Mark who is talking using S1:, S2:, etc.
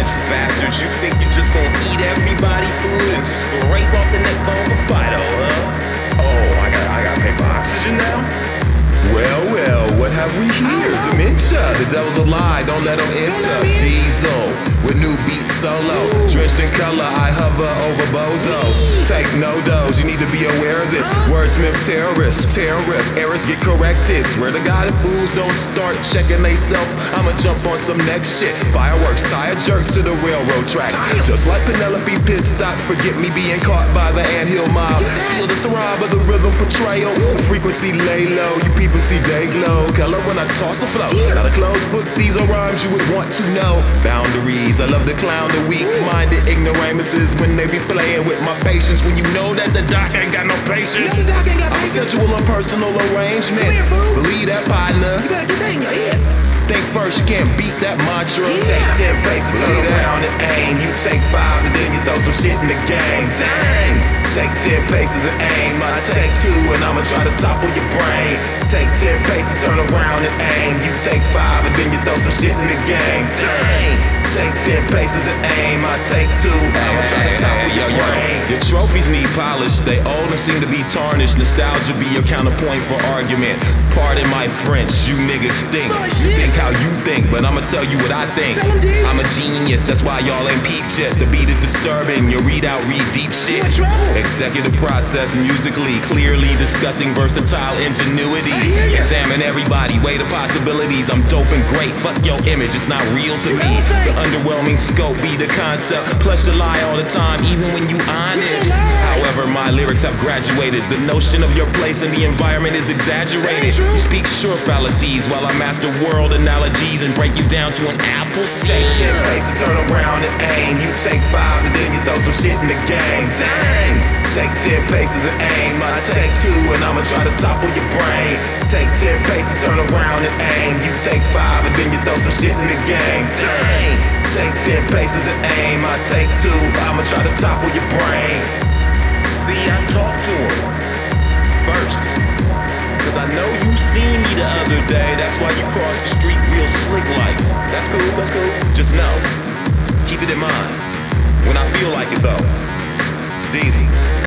S1: gluttonous bastards. You think you just gonna eat everybody food and scrape off the neck bone for Fido, huh? Oh, I gotta pay for oxygen now? Well, what have we here? Dementia, the devil's a lie, don't let him enter. Diesel, with new beats solo. Drenched in color, I hover over bozos. Take no dose, you need to be aware of this. Wordsmith terrorists, tear rip, errors get corrected. Swear to God, if fools don't start checking they self, I'ma jump on some next shit. Fireworks, tie a jerk to the railroad tracks. Just like Penelope pit stop, forget me being caught by the anthill mob. Feel the throb of the rhythm portrayal. The frequency lay low, you people see day glow. Color when I toss the flow. Got a closed book, these are rhymes you would want to know. Boundaries, I love to clown the weak-minded ignoramuses when they be playing with my patience. When you know that the doc ain't got no patience. I'm schedule on personal arrangements. Believe that, partner. You better get that in your head. Think first, you can't beat that mantra. Take 10 paces, turn around and aim. You take 5 and then you throw some shit in the game. Dang! Take 10 paces and aim. I take 2 and I'ma try to topple your brain. Take 10 paces, turn around and aim. You take 5 and then you throw some shit in the game. Dang! Take 10 paces and aim. I take 2. I'ma try to topple your brain. Your trophies need polish. They old and seem to be tarnished. Nostalgia be your counterpoint for argument. Pardon my French, you niggas stink. You think how you think, but I'ma tell you what I think. I'm a genius, that's why y'all ain't peeped yet. The beat is disturbing, your readout read deep shit. Executive process musically, clearly discussing versatile ingenuity. Examine everybody, weigh the possibilities. I'm dope and great, fuck your image, it's not real to me. The underwhelming scope be the concept, plus you lie all the time, even when you honest. However, my lyrics have graduated. The notion of your place in the environment is exaggerated. You speak sure fallacies while I master world analogies and break you down to an apple seed. Take 10 paces, turn around and aim. You take 5 and then you throw some shit in the game. Dang! Take 10 paces and aim. I take 2 and I'ma try to topple your brain. Take 10 paces, turn around and aim. You take 5 and then you throw some shit in the game. Dang! Take 10 paces and aim. I take 2. I'ma try to topple your brain. See, I talk to him first. Cause I know you seen me the other day. That's why you crossed the street real slick like. That's cool, that's cool. Just know, keep it in mind. When I feel like it though. Deezy.